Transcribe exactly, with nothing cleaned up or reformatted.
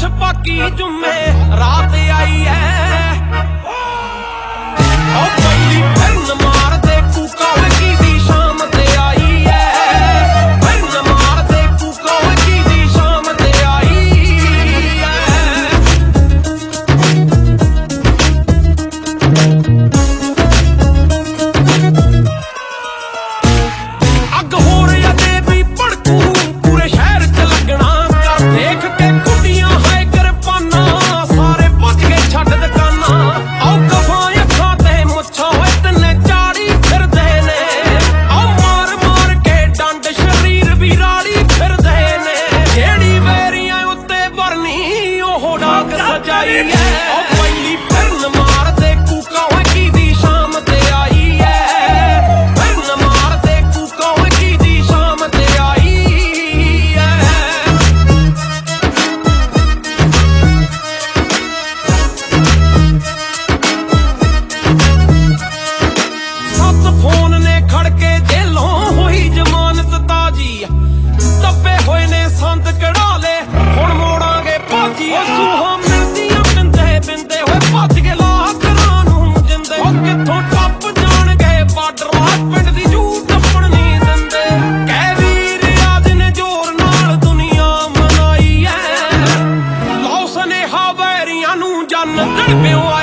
छपाकी जुम्मे रात आई है ओ पहली फिर मार दे कूका की दी शाम ते आई है फिर मार दे कूका की दी शाम ते आई है। अग हो रहा दे भी भड़कू पूरे शहर च लगना कर देख के कुड़ियां है करपाना सारे भज के छड्ड दुकाना आओ कफा अखा ते मुच्छा होए तन्ने चाड़ी फिरदे ने आओ मार मार के डंड शरीर भी राड़ी फिरदे ने जेड़ी वेरियां उत्ते भरनी ओह डाक सजाई है ओ पहली फिर मार दे कूका की दी शाम ते आई है फिर मार दे कूका की दी शाम ते आई है। सत फोन ने खड़के जेलों होई जमानत ताजी दबे होए ने संद कढ़ा ले हुण मोड़ांगे भाजी सूहा मिलदियां बिंदे बिंदे होए भज के ला घरां नूं जिंदे ओ कित्थों टप जाणगे बार्डर ला पिंड दी जू टप्पण नहीं दिंदे कह वीर आज ने जोर नाल दुनिया मनाई है लौ सनेहा वैरियां नूं जन दड़ पिओ